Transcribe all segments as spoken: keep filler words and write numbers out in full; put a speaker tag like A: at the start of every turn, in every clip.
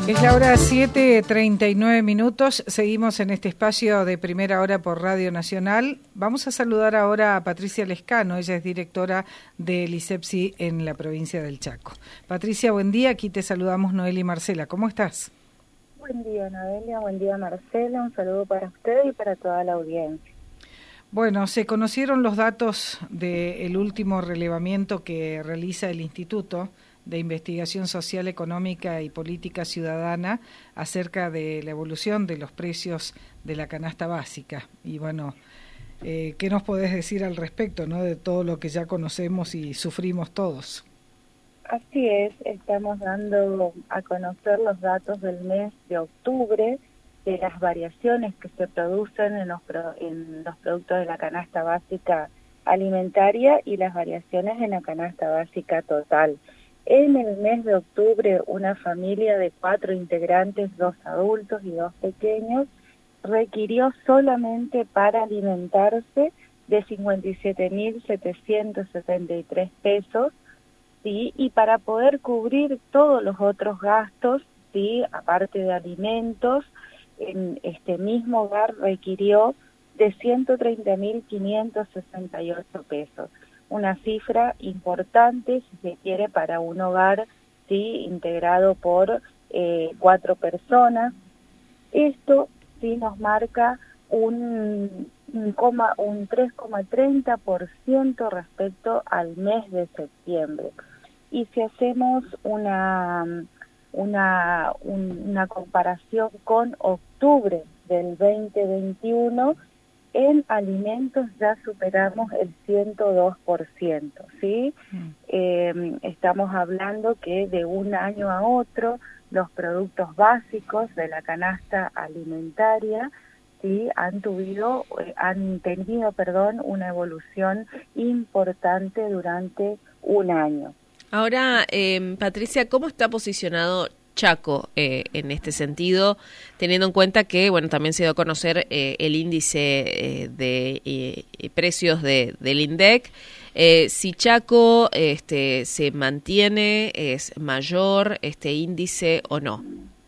A: Es la hora siete treinta y nueve minutos, seguimos en este espacio de Primera Hora por Radio Nacional. Vamos a saludar ahora a Patricia Lescano, ella es directora del ISEPSI en la provincia del Chaco. Patricia, buen día, aquí te saludamos Noelia y Marcela, ¿cómo estás?
B: Buen día Noelia, buen día Marcela, un saludo para usted y para toda la audiencia.
A: Bueno, se conocieron los datos del último relevamiento que realiza el Instituto de Investigación Social, Económica y Política Ciudadana acerca de la evolución de los precios de la canasta básica. Y bueno, eh, ¿qué nos podés decir al respecto, no, de todo lo que ya conocemos y sufrimos todos?
B: Así es, estamos dando a conocer los datos del mes de octubre, de las variaciones que se producen en los, pro, en los productos de la canasta básica alimentaria y las variaciones en la canasta básica total. En el mes de octubre, una familia de cuatro integrantes, dos adultos y dos pequeños, requirió solamente para alimentarse de cincuenta y siete mil setecientos setenta y tres pesos, ¿sí? Y para poder cubrir todos los otros gastos, ¿sí? Aparte de alimentos, en este mismo hogar requirió de ciento treinta mil quinientos sesenta y ocho pesos. Una cifra importante, si se quiere, para un hogar, sí, integrado por eh, cuatro personas. Esto sí nos marca un, un, coma, un tres coma treinta por ciento respecto al mes de septiembre. Y si hacemos una, una, un, una comparación con octubre del veinte veintiuno, en alimentos ya superamos el ciento dos por ciento, ¿sí? Mm. Eh, estamos hablando que de un año a otro los productos básicos de la canasta alimentaria, ¿sí? han, tuvido, eh, han tenido perdón, una evolución importante durante un año.
C: Ahora, eh, Patricia, ¿cómo está posicionado Chaco eh, en este sentido, teniendo en cuenta que, bueno, también se dio a conocer eh, el índice eh, de eh, precios de, del INDEC? Eh, si Chaco este, se mantiene, es mayor este índice o no.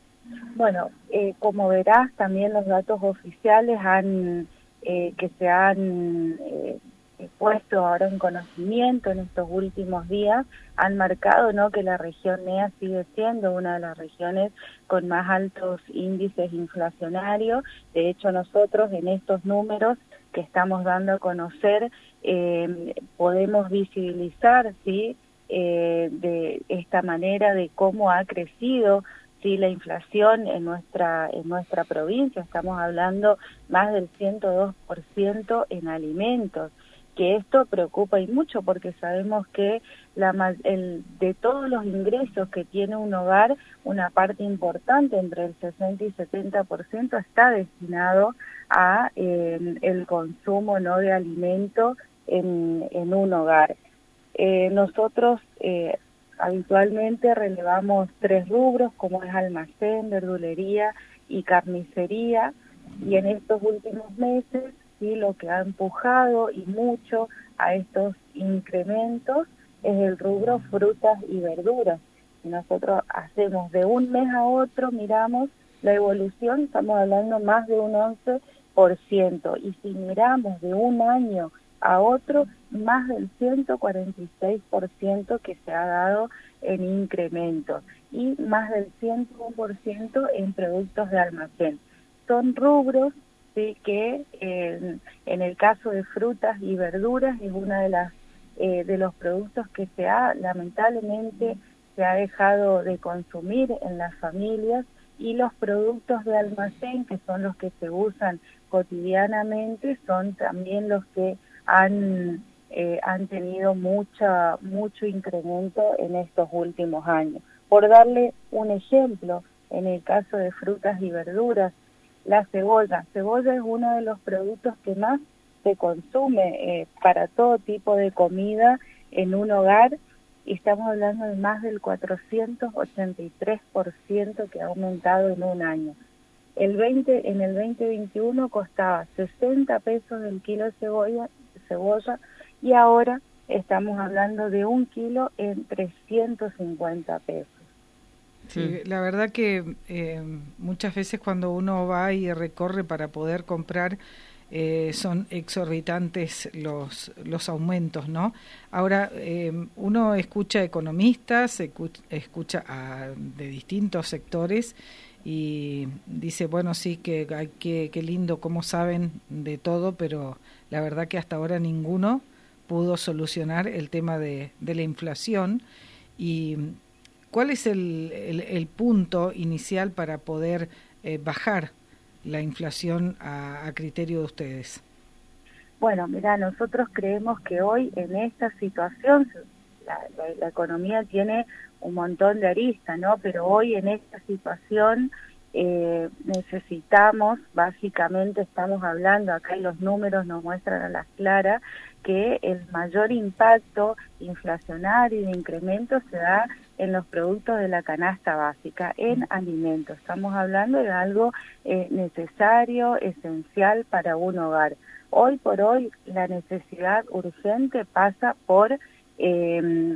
B: Bueno, eh, como verás, también los datos oficiales han eh, que se han eh, puesto ahora en conocimiento en estos últimos días, han marcado, ¿no?, que la región N E A sigue siendo una de las regiones con más altos índices inflacionarios. De hecho, nosotros en estos números que estamos dando a conocer eh, podemos visibilizar, ¿sí?, eh, de esta manera de cómo ha crecido, sí, la inflación en nuestra en nuestra provincia. Estamos hablando más del ciento dos por ciento en alimentos, que esto preocupa y mucho porque sabemos que la, el, de todos los ingresos que tiene un hogar, una parte importante, entre el sesenta y setenta por ciento, está destinado a eh, el consumo, ¿no?, de alimento en, en un hogar. Eh, nosotros eh, habitualmente relevamos tres rubros, como es almacén, verdulería y carnicería, y en estos últimos meses, sí, lo que ha empujado y mucho a estos incrementos es el rubro frutas y verduras. Si nosotros hacemos de un mes a otro, miramos la evolución, estamos hablando más de un once por ciento, y si miramos de un año a otro, más del ciento cuarenta y seis por ciento que se ha dado en incrementos, y más del ciento uno por ciento en productos de almacén. Son rubros, sí, que eh, en el caso de frutas y verduras es una de las eh, de los productos que se ha lamentablemente se ha dejado de consumir en las familias, y los productos de almacén, que son los que se usan cotidianamente, son también los que han eh, han tenido mucha mucho incremento en estos últimos años. Por darle un ejemplo, en el caso de frutas y verduras, la cebolla. Cebolla es uno de los productos que más se consume eh, para todo tipo de comida en un hogar, y estamos hablando de más del cuatrocientos ochenta y tres por ciento que ha aumentado en un año. El veinte, en el veinte veintiuno costaba sesenta pesos el kilo de cebolla, cebolla y ahora estamos hablando de un kilo en trescientos cincuenta pesos.
A: Sí, la verdad que eh, muchas veces cuando uno va y recorre para poder comprar, eh, son exorbitantes los, los aumentos, ¿no? Ahora, eh, uno escucha economistas, escucha a, de distintos sectores y dice, bueno, sí, que, que, que lindo, cómo saben de todo, pero la verdad que hasta ahora ninguno pudo solucionar el tema de, de la inflación. Y ¿cuál es el, el, el punto inicial para poder eh, bajar la inflación a, a criterio de ustedes?
B: Bueno, mira, nosotros creemos que hoy en esta situación la, la, la economía tiene un montón de aristas, ¿no? Pero hoy en esta situación eh, necesitamos, básicamente estamos hablando, acá y los números nos muestran a las claras, que el mayor impacto inflacionario y de incremento se da en los productos de la canasta básica, en alimentos. Estamos hablando de algo eh, necesario, esencial para un hogar. Hoy por hoy la necesidad urgente pasa por eh,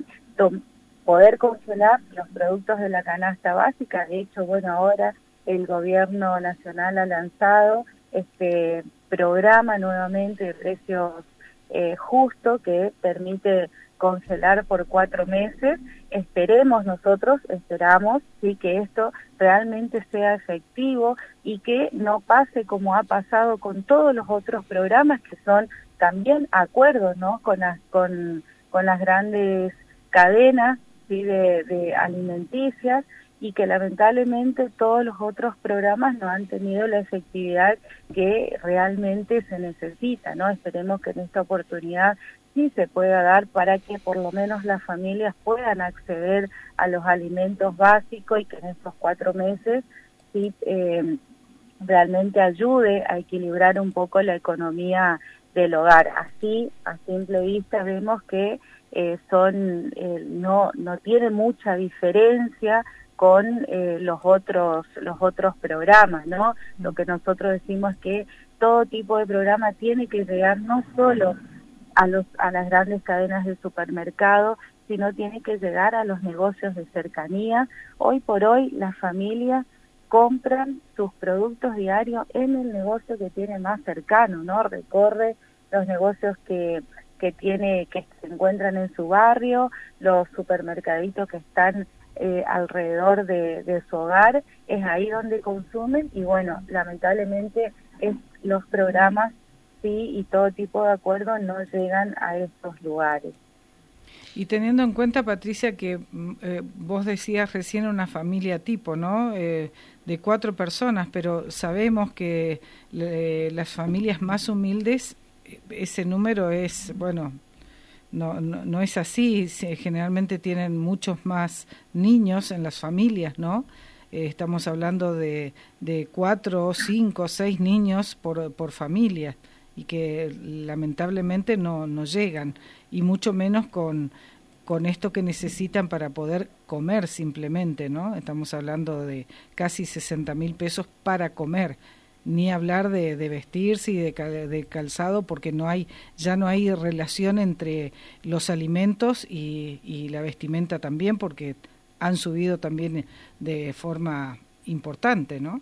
B: poder congelar los productos de la canasta básica. De hecho, bueno, ahora el gobierno nacional ha lanzado este programa nuevamente de precios eh, justo que permite congelar por cuatro meses. Esperemos nosotros, esperamos, sí, que esto realmente sea efectivo y que no pase como ha pasado con todos los otros programas que son también acuerdos, ¿no? Con las con con las grandes cadenas, sí, de, de alimenticias, y que lamentablemente todos los otros programas no han tenido la efectividad que realmente se necesita, ¿no? Esperemos que en esta oportunidad sí se pueda dar para que por lo menos las familias puedan acceder a los alimentos básicos y que en estos cuatro meses sí eh, realmente ayude a equilibrar un poco la economía del hogar. Así, a simple vista, vemos que eh, son eh, no no tiene mucha diferencia con eh, los otros los otros programas, ¿no? Lo que nosotros decimos es que todo tipo de programa tiene que llegar no solo a los a las grandes cadenas de supermercado, sino tiene que llegar a los negocios de cercanía. Hoy por hoy las familias compran sus productos diarios en el negocio que tiene más cercano, ¿no? Recorre los negocios que que tiene que se encuentran en su barrio, los supermercaditos que están eh, alrededor de, de su hogar, es ahí donde consumen y bueno, lamentablemente es los programas sí y todo tipo de acuerdos no llegan a estos lugares.
A: Y teniendo en cuenta, Patricia, que eh, vos decías recién una familia tipo, ¿no? Eh, de cuatro personas, pero sabemos que eh, las familias más humildes, ese número es, bueno, no, no, no es así, generalmente tienen muchos más niños en las familias, ¿no? Eh, estamos hablando de, de cuatro, cinco, seis niños por, por familia y que lamentablemente no, no llegan, y mucho menos con, con esto que necesitan para poder comer simplemente, ¿no? Estamos hablando de casi sesenta mil pesos para comer, ni hablar de, de vestirse y de, de calzado, porque no hay ya no hay relación entre los alimentos y, y la vestimenta también, porque han subido también de forma importante, ¿no?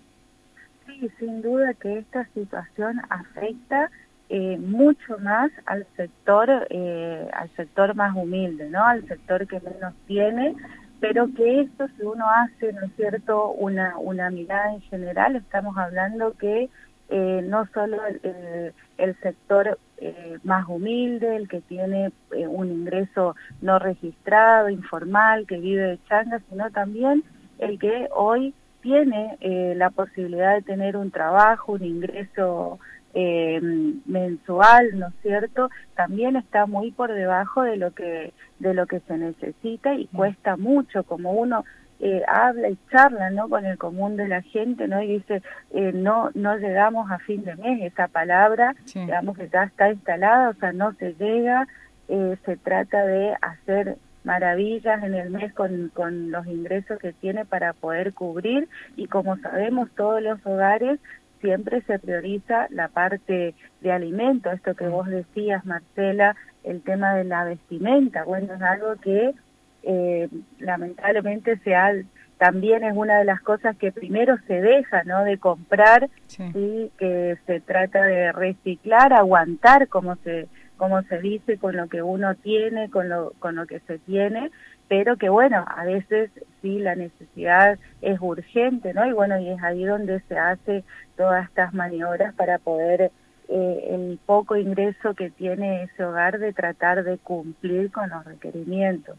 B: Sí, sin duda que esta situación afecta eh, mucho más al sector eh, al sector más humilde, ¿no? Al sector que menos tiene, pero que esto, si uno hace, ¿no es cierto?, una una mirada en general, estamos hablando que eh, no solo el, el sector eh, más humilde, el que tiene eh, un ingreso no registrado, informal, que vive de changa, sino también el que hoy tiene eh, la posibilidad de tener un trabajo, un ingreso eh, mensual, ¿no es cierto?, también está muy por debajo de lo que de lo que se necesita y cuesta mucho, como uno eh, habla y charla, ¿no?, con el común de la gente, ¿no?, y dice, eh, no no llegamos a fin de mes, esa palabra, sí, digamos que ya está instalada, o sea, no se llega, eh, se trata de hacer maravillas en el mes con, con los ingresos que tiene para poder cubrir, y como sabemos todos los hogares siempre se prioriza la parte de alimento, esto que vos decías, Marcela, el tema de la vestimenta, bueno, es algo que eh, lamentablemente se ha también es una de las cosas que primero se deja, ¿no?, de comprar,
A: sí.
B: ¿sí?, que se trata de reciclar, aguantar, como se como se dice, con lo que uno tiene, con lo con lo que se tiene, pero que bueno, a veces sí la necesidad es urgente, ¿no? Y bueno, y es ahí donde se hace todas estas maniobras para poder eh, el poco ingreso que tiene ese hogar de tratar de cumplir con los requerimientos.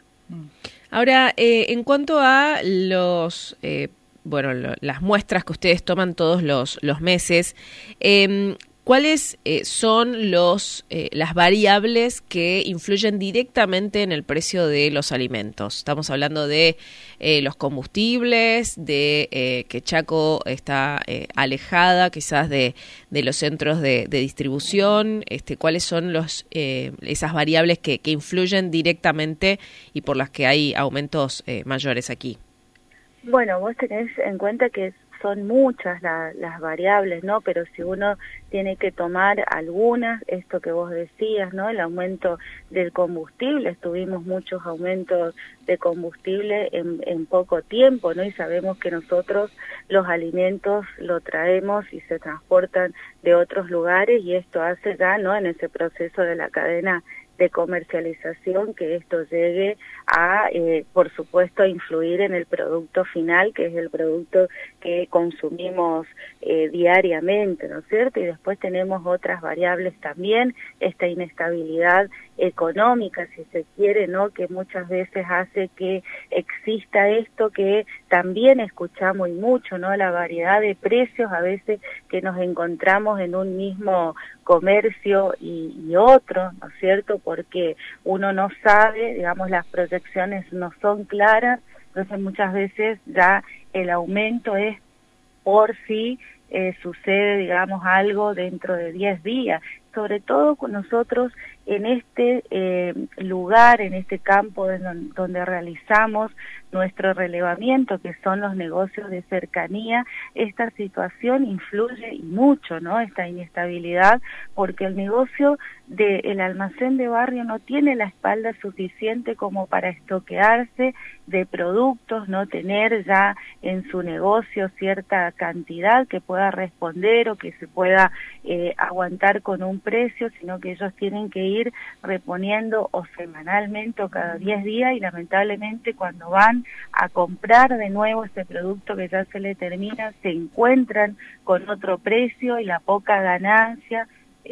C: Ahora, eh, en cuanto a los, eh, bueno, lo, las muestras que ustedes toman todos los, los meses, eh, ¿cuáles eh, son los eh, las variables que influyen directamente en el precio de los alimentos? Estamos hablando de eh, los combustibles, de eh, que Chaco está eh, alejada quizás de, de los centros de, de distribución. Este, ¿cuáles son los eh, esas variables que, que influyen directamente y por las que hay aumentos eh, mayores aquí?
B: Bueno, vos tenés en cuenta que son muchas la, las variables, ¿no? Pero si uno tiene que tomar algunas, esto que vos decías, ¿no? El aumento del combustible, tuvimos muchos aumentos de combustible en, en poco tiempo, ¿no? Y sabemos que nosotros los alimentos lo traemos y se transportan de otros lugares y esto hace ya, ¿no?, en ese proceso de la cadena de comercialización, que esto llegue a, eh, por supuesto, a influir en el producto final, que es el producto que consumimos eh, diariamente, ¿no es cierto? Y después tenemos otras variables también, esta inestabilidad económica, si se quiere, ¿no?, que muchas veces hace que exista esto que también escuchamos y mucho, ¿no?, la variedad de precios a veces que nos encontramos en un mismo comercio y, y otro, ¿no es cierto?, porque uno no sabe, digamos, las proyecciones no son claras, entonces muchas veces ya el aumento es por si eh, sucede, digamos, algo dentro de diez días, sobre todo con nosotros en este eh, lugar, en este campo de don, donde realizamos nuestro relevamiento, que son los negocios de cercanía. Esta situación influye y mucho, ¿no?, esta inestabilidad, porque el negocio del almacén de barrio no tiene la espalda suficiente como para estoquearse de productos, no tener ya en su negocio cierta cantidad que pueda responder o que se pueda eh, aguantar con un precio, sino que ellos tienen que ir reponiendo o semanalmente o cada diez días y lamentablemente cuando van a comprar de nuevo ese producto que ya se le termina, se encuentran con otro precio y la poca ganancia,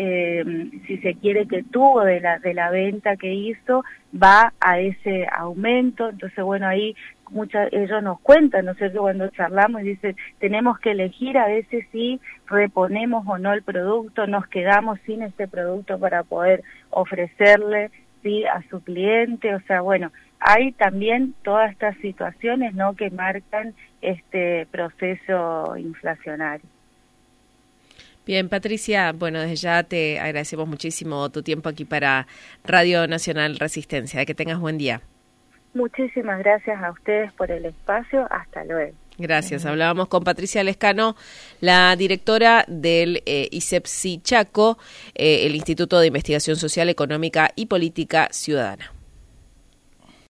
B: eh, si se quiere, que tuvo de la, de la venta que hizo, va a ese aumento. Entonces, bueno, ahí muchas, ellos nos cuentan, ¿no es cierto?, cuando charlamos y dicen, tenemos que elegir a veces si reponemos o no el producto, nos quedamos sin este producto para poder ofrecerle, ¿sí?, a su cliente. O sea, bueno, hay también todas estas situaciones, ¿no?, que marcan este proceso inflacionario.
C: Bien, Patricia, bueno, desde ya te agradecemos muchísimo tu tiempo aquí para Radio Nacional Resistencia. Que tengas buen día.
B: Muchísimas gracias a ustedes por el espacio. Hasta luego.
C: Gracias. Hablábamos con Patricia Lescano, la directora del eh, ISEPSI Chaco, eh, el Instituto de Investigación Social, Económica y Política Ciudadana.